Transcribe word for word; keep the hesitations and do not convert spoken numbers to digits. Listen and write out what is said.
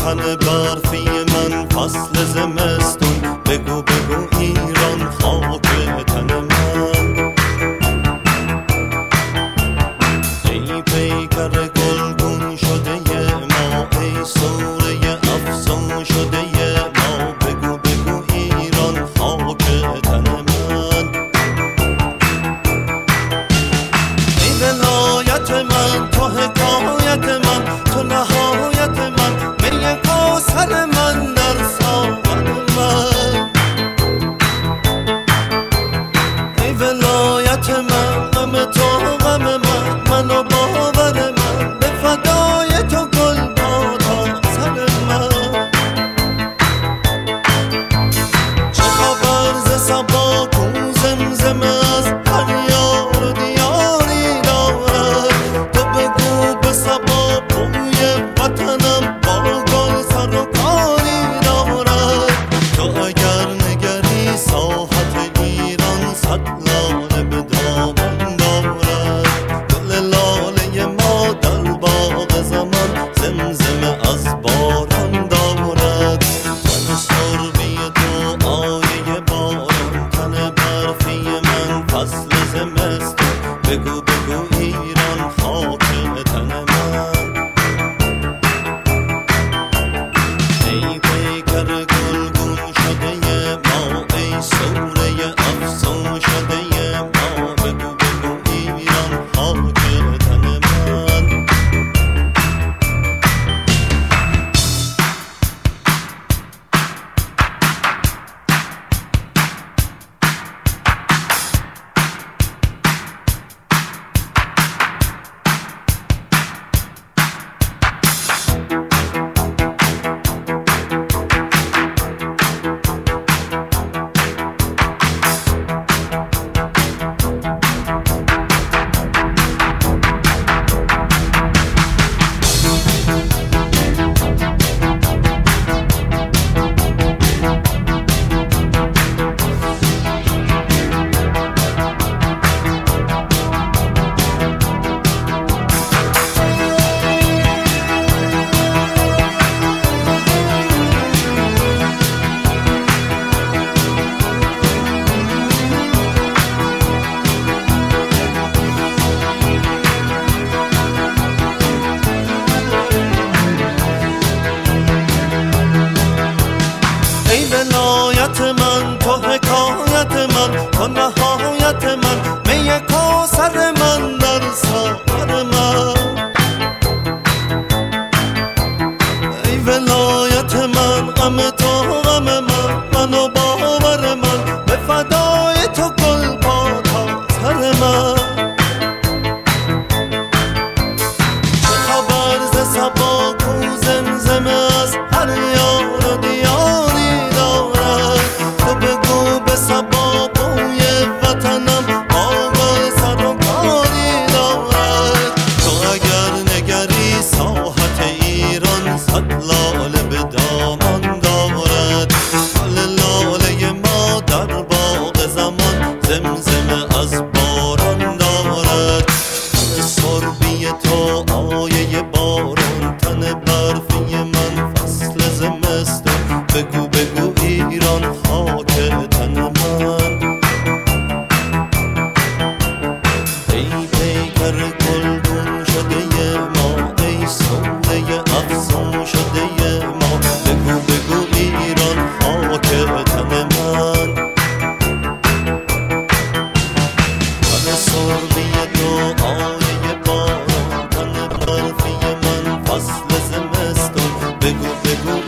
تن برفی من فصل زمستون، بگو بگو ایران خاک تن من. ای پیکر گلگون شده ما، ای سوره افسون شده ما، بگو بگو ایران خاک تن من. ای ولایت من، تو حکایت من، تو نهایت من، می کوثر من در ساغر من. ای ولایت من، غم تو غم من، من و باور من، به فدای تو گل باد سر من. چه خبر ز صبا کو زمزمه از هر یار و دیاری دارد، تو بگو به صبا بوی وطنم با گل سر و کاری دارد. تو اگر نگری ساحت ایران صد لاله به دامن دارد، گل لاله ما در باغ زمان زمزمه از باران دارد. تن سربی تو آیه باران، تن برفی من فصل زمستون، بگو بگو ایران خاک تن من. ای پیکر گلگون شده ما، ای سوره افسون شده ما، بگو بگو ایران خاک تن من. ای ولایت من، تو حکایت من، تو نهایت من، می کوثر من در ساغر من. ای ولایت من، غم تو غم من، من و باور من، به فدای تو گل باد سر من. چه خبر ز صبا کو زمزمه از هر یار و دیاری دارد، تو بگو به صبا بوی وطنم با گل سر و کاری دارد. تو اگر نگری ساحت ایران صد لاله به دامان دارد، گل لاله ما در باغ زمان زمزمه از باران دارد. تن سربی تو آیه باران، تن برفی من فصل زمستون، بگو بگو ایران خاک تن من. ای پیکر گلگون شده ما، ای سوره افسون شده ما، بگو بگو ایران خاک تن من. تن سربی تو آیه باران، تن برفی من فصل زمستون، بگو بگو